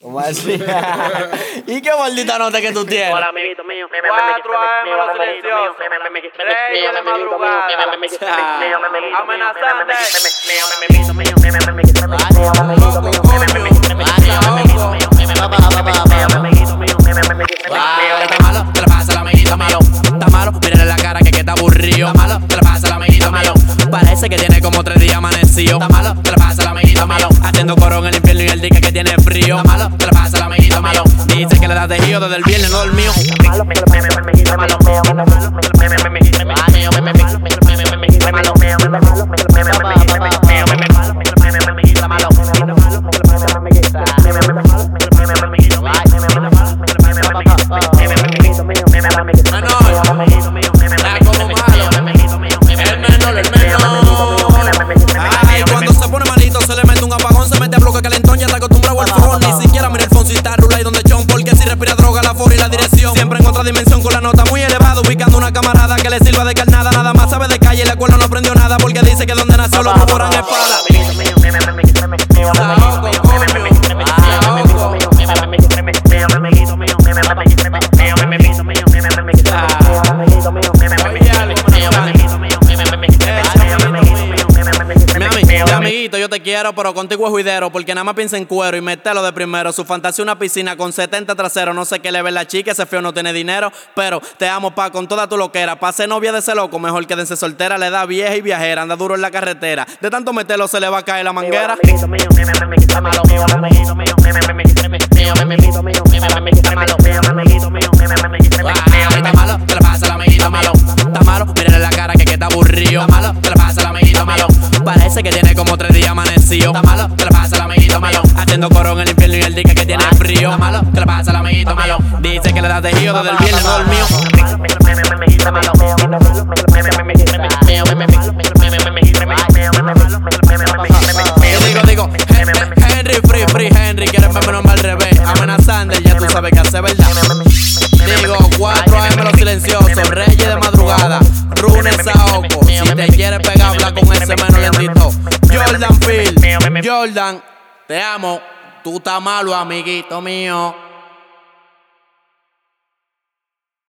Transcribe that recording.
¿Cómo así? ¿Y qué maldita nota que tú tienes? Hola, amiguito mío. 4 AM los silenciosos. Reyes de madrugada. Amenazante. Está malo, te la pasa al amiguito malo. Está malo, mírale la cara que está aburrido. Está malo, te la pasa al amiguito malo. Parece que tiene como 3 días amanecido. Está malo, te la pasa al amiguito malo. Haciendo coro en el infierno y él dice que tiene frío. Está malo, te la pasa al amiguito malo. Dice que le da tejido desde el viernes, no dormió. Cuando se pone malito se le mete un apagón, se mete a bloque calentón, ya está acostumbrado al fogón. Ni siquiera mira el phone si está rula y donde chon, porque si respira droga la fora y la dirección. Siempre en otra dimensión con la nota muy elevada, ubicando una camarada que le sirva de carnada. Nada más sabe de calle y la escuela no aprendió nada, porque dice que donde nació lo procuran espada. Amiguito, yo te quiero, pero contigo es juidero, porque nada más piensa en cuero y mételo de primero. Su fantasía una piscina con 70 traseros. No sé qué le ve la chica, ese feo no tiene dinero, pero te amo pa' con toda tu loquera. Pa' ser novia de ese loco, mejor quédense soltera. Le da vieja y viajera, anda duro en la carretera. De tanto meterlo se le va a caer la manguera. Está malo, te la pasa al amiguito malo. Está malo, mírale la cara que está aburrido. Está malo, te la pasa al amiguito malo. Parece que tiene como 3 días amanecido. Está malo, te la pasa al amiguito malo. Haciendo coro en el infierno y él dice que tiene frío. Está malo, te la pasa al amiguito malo. Dice que le da tejido desde el viernes, no dormió. Digo, Henry, Henry, quieres verme nomás al revés. Amenazante, ya tú sabes que hace verdad. Digo, 4 AM los silenciosos, Reyes de madrugada, Runes Saoco. Si te quieres pegar, habla con ese menos lentito. Jordan Phil, Jordan, te amo. Tú estás malo, amiguito mío.